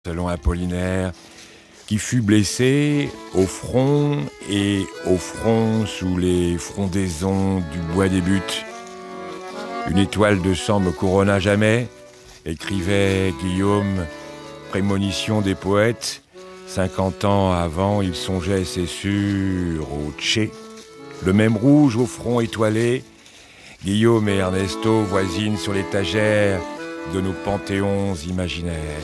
selon Apollinaire, qui fut blessé au front et au front sous les frondaisons du bois des buttes. Une étoile de sang me couronna jamais, écrivait Guillaume, prémonition des poètes. 50 ans avant, il songeait, c'est sûr, au Tché. Le même rouge au front étoilé, Guillaume et Ernesto voisinent sur l'étagère de nos panthéons imaginaires.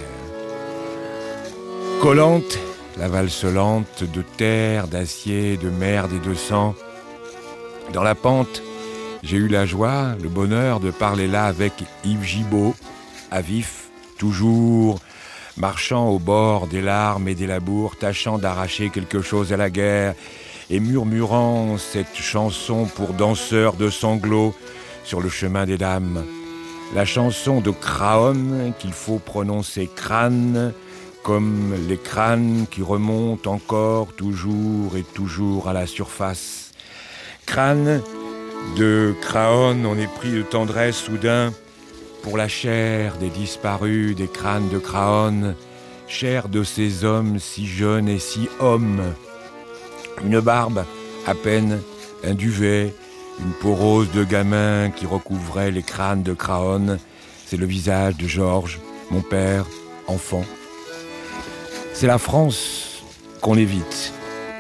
Collante, la valse lente de terre, d'acier, de merde et de sang. Dans la pente, j'ai eu la joie, le bonheur de parler là avec Yves Gibaud, à vif, toujours marchant au bord des larmes et des labours, tâchant d'arracher quelque chose à la guerre et murmurant cette chanson pour danseurs de sanglots sur le chemin des dames. La chanson de Craonne qu'il faut prononcer crâne, comme les crânes qui remontent encore toujours et toujours à la surface. Crâne de Craonne, on est pris de tendresse soudain pour la chair des disparus, des crânes de Craonne, chair de ces hommes si jeunes et si hommes. Une barbe, à peine, un duvet, une peau rose de gamin qui recouvrait les crânes de Craonne. C'est le visage de Georges, mon père, enfant. C'est la France qu'on évite.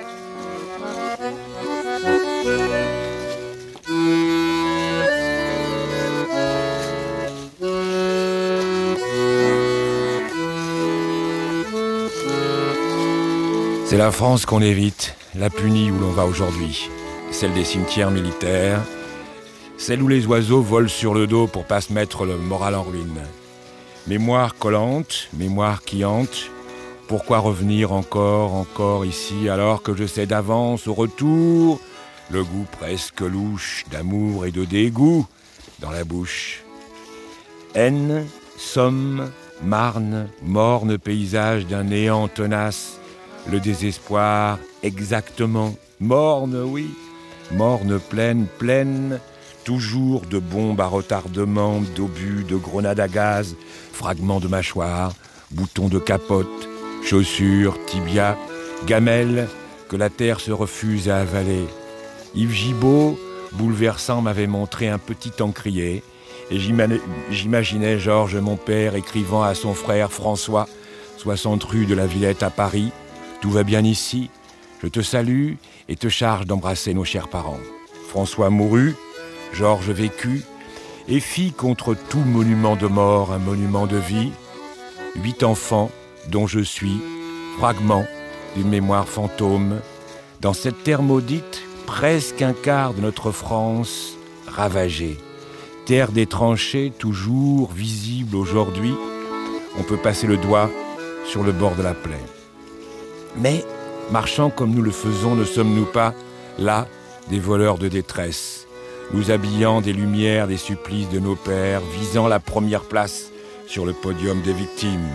C'est la France qu'on évite, la punie où l'on va aujourd'hui. Celle des cimetières militaires, celle où les oiseaux volent sur le dos pour pas se mettre le moral en ruine. Mémoire collante, mémoire qui hante. Pourquoi revenir encore ici alors que je sais d'avance au retour le goût presque louche d'amour et de dégoût dans la bouche. Haine, Somme, Marne, morne paysage d'un néant tenace, le désespoir exactement, morne oui, morne pleine, toujours de bombes à retardement, d'obus, de grenades à gaz, fragments de mâchoire, boutons de capote, chaussures, tibias, gamelles que la terre se refuse à avaler. Yves Gibaud, bouleversant, m'avait montré un petit encrier et j'imaginais Georges, mon père, écrivant à son frère François, 60 rue de la Villette à Paris. Tout va bien ici, je te salue et te charge d'embrasser nos chers parents. François mourut, Georges vécut et fit contre tout monument de mort un monument de vie. 8 enfants, dont je suis, fragment d'une mémoire fantôme, dans cette terre maudite, presque un quart de notre France ravagée. Terre des tranchées, toujours visible aujourd'hui, on peut passer le doigt sur le bord de la plaie. Mais, marchant comme nous le faisons, ne sommes-nous pas, là, des voleurs de détresse, nous habillant des lumières, des supplices de nos pères, visant la première place sur le podium des victimes.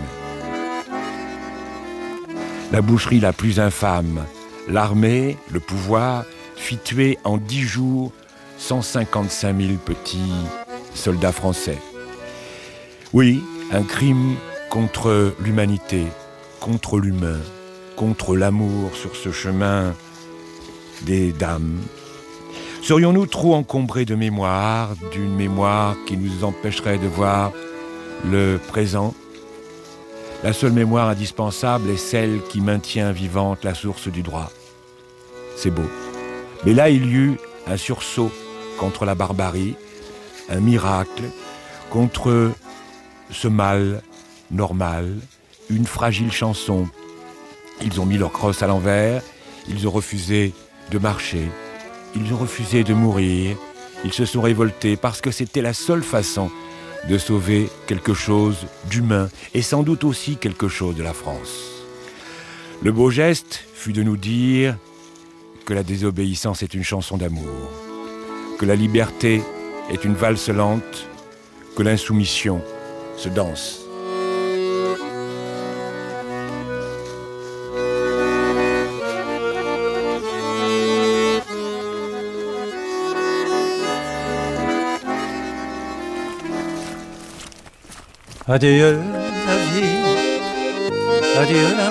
La boucherie la plus infâme, l'armée, le pouvoir, fit tuer en 10 jours 155 000 petits soldats français. Oui, un crime contre l'humanité, contre l'humain, contre l'amour sur ce chemin des dames. Serions-nous trop encombrés de mémoire, d'une mémoire qui nous empêcherait de voir le présent ? La seule mémoire indispensable est celle qui maintient vivante la source du droit. C'est beau. Mais là, il y eut un sursaut contre la barbarie, un miracle contre ce mal normal, une fragile chanson. Ils ont mis leur crosse à l'envers, ils ont refusé de marcher, ils ont refusé de mourir, ils se sont révoltés parce que c'était la seule façon de sauver quelque chose d'humain et sans doute aussi quelque chose de la France. Le beau geste fut de nous dire que la désobéissance est une chanson d'amour, que la liberté est une valse lente, que l'insoumission se danse. Adieu la vie, Adieu la